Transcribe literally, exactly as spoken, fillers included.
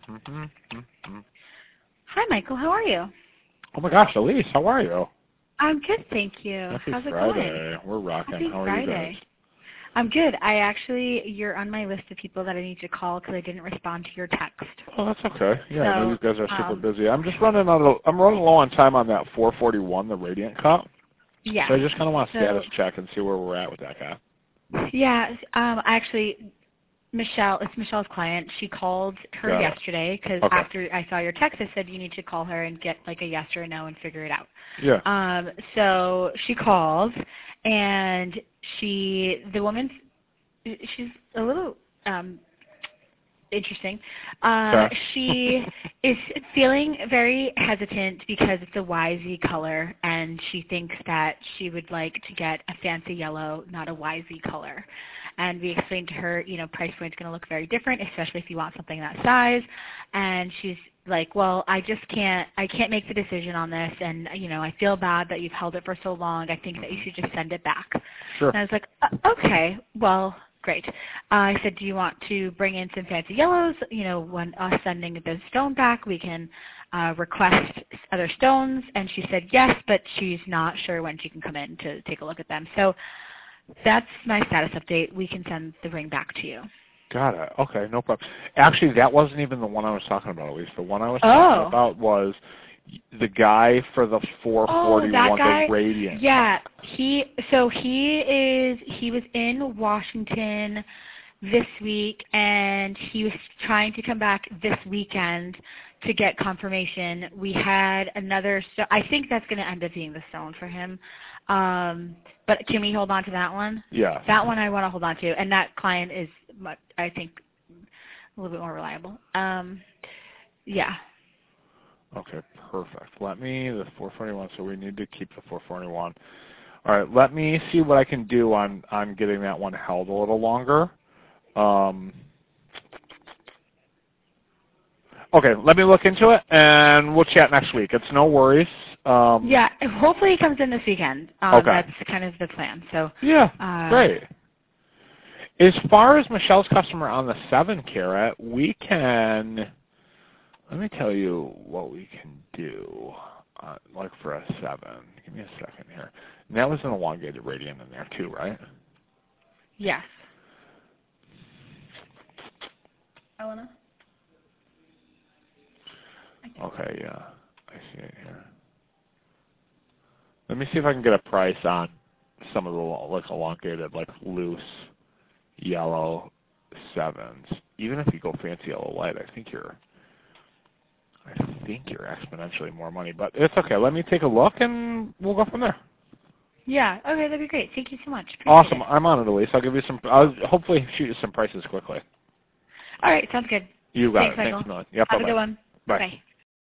Mm-hmm. Mm-hmm. Hi, Michael. How are you? Oh my gosh, Elise, how are you? I'm good, thank you. Happy How's it Friday. going? We're rocking. Happy How are Friday. you guys? I'm good. I actually, you're on my list of people that I need to call because I didn't respond to your text. Oh, that's okay. Yeah, I know So, you guys are super um, busy. I'm just running out of, I'm running low on time on that four forty-one, the Radiant Cup. Yeah. So I just kind of want to So, status check and see where we're at with that guy. yeah, um, I actually, Michelle, it's Michelle's client. She called her Got it. yesterday because Okay. after I saw your text, I said you need to call her and get like a yes or a no and figure it out. Yeah. Um, so she called, and she, the woman, she's a little um, interesting. Uh, Okay. she is feeling very hesitant because it's a Y Z color, and she thinks that she would like to get a fancy yellow, not a Y Z color. And we explained to her, you know, price point's going to look very different, especially if you want something that size. And she's like, well, I just can't, I can't make the decision on this, and, you know, I feel bad that you've held it for so long. I think that you should just send it back. Sure. And I was like, uh, okay, well, great. Uh, I said, do you want to bring in some fancy yellows? You know, when us sending the stone back, we can uh, request other stones. And she said yes, but she's not sure when she can come in to take a look at them. So that's my status update. We can send the ring back to you. Got it. Okay, no problem. Actually, that wasn't even the one I was talking about, at least. The one I was Oh. talking about was the guy for the four forty-one, oh, that guy? the Radiant. Yeah, he, so he is, he was in Washington this week, and he was trying to come back this weekend to get confirmation. We had another, so I think that's going to end up being the stone for him. Um, but can we hold on to that one? Yeah. That one I want to hold on to, and that client is, I think, a little bit more reliable. Um, yeah. Okay, perfect. Let me, the four forty-one, so we need to keep the four forty-one. All right, let me see what I can do on, on getting that one held a little longer. Um, okay, let me look into it, and we'll chat next week. It's no worries. Um, yeah, hopefully he comes in this weekend. Um, okay. That's kind of the plan. So Yeah, uh, great. As far as Michelle's customer on the seven carat, we can, let me tell you what we can do, uh, like for a seven. Give me a second here. And that was an elongated radiant in there too, right? yes. Elena? Okay, yeah. I see it here. Let me see if I can get a price on some of the like elongated, like loose yellow sevens. Even if you go fancy yellow light, I think you're I think you're exponentially more money. But it's okay. Let me take a look and we'll go from there. Yeah. Okay, that'd be great. Thank you so much. Appreciate Awesome. it. I'm on it, Elise. I'll give you some. I'll hopefully shoot you some prices quickly. All right, sounds good. You got Thanks, it. Michael. Thanks a million. Yep. Have Bye a good bye. one. Bye. Bye.